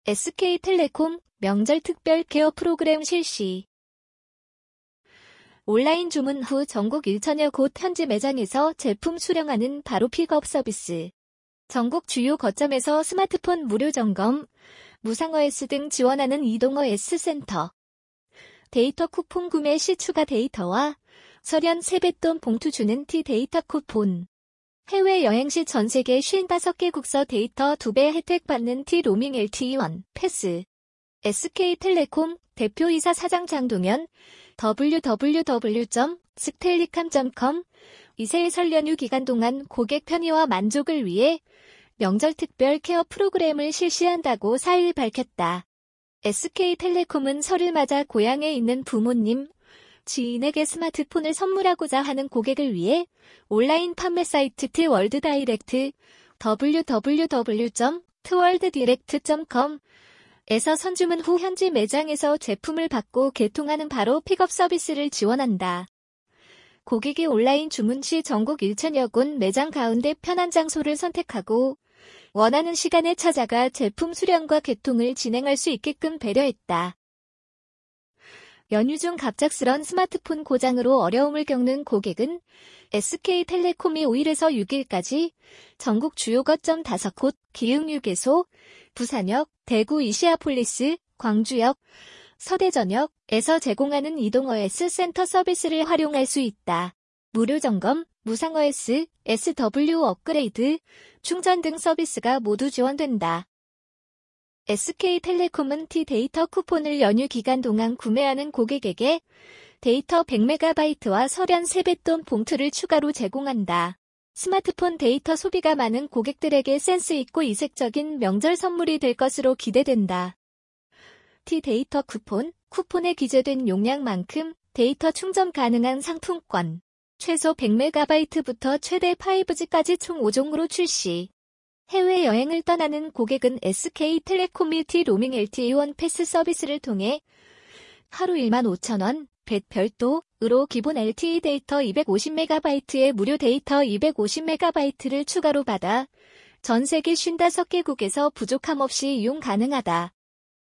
SK텔레콤 명절 특별 케어 프로그램 실시. 온라인 주문 후 전국 1천여 곳 현지 매장에서 제품 수령하는 바로 픽업 서비스. 전국 주요 거점에서 스마트폰 무료 점검, 무상OS 등 지원하는 이동OS 센터. 데이터 쿠폰 구매 시 추가 데이터와 설현 세뱃돈 봉투 주는 T데이터 쿠폰. 해외여행 시 전세계 55개국서 데이터 2배 혜택 받는 T로밍 LTE1 패스. SK텔레콤 대표이사 사장 장동현 www.sktellicom.com 이세 설 연휴 기간 동안 고객 편의와 만족을 위해 명절 특별 케어 프로그램을 실시한다고 4일 밝혔다. SK텔레콤은 설을 맞아 고향에 있는 부모님, 지인에게 스마트폰을 선물하고자 하는 고객을 위해 온라인 판매 사이트 트월드 다이렉트 www.tworlddirect.com 에서 선주문 후 현지 매장에서 제품을 받고 개통하는 바로 픽업 서비스를 지원한다. 고객이 온라인 주문 시 전국 1천여 곳 매장 가운데 편한 장소를 선택하고 원하는 시간에 찾아가 제품 수령과 개통을 진행할 수 있게끔 배려했다. 연휴 중 갑작스런 스마트폰 고장으로 어려움을 겪는 고객은 SK텔레콤이 5일에서 6일까지 전국 주요 거점 5곳, 기흥유계소, 부산역, 대구 이시아폴리스, 광주역, 서대전역에서 제공하는 이동OS 센터 서비스를 활용할 수 있다. 무료 점검, 무상OS, SW 업그레이드, 충전 등 서비스가 모두 지원된다. SK텔레콤은 T데이터 쿠폰을 연휴 기간 동안 구매하는 고객에게 데이터 100MB와 설현 세뱃돈 봉투를 추가로 제공한다. 스마트폰 데이터 소비가 많은 고객들에게 센스 있고 이색적인 명절 선물이 될 것으로 기대된다. T데이터 쿠폰에 기재된 용량만큼 데이터 충전 가능한 상품권, 최소 100MB부터 최대 5G까지 총 5종으로 출시. 해외여행을 떠나는 고객은 SK텔레콤 T로밍 LTE1 패스 서비스를 통해 하루 15,000원, 별도으로 기본 LTE 데이터 250MB의 무료 데이터 250MB를 추가로 받아 전 세계 55개국에서 부족함 없이 이용 가능하다.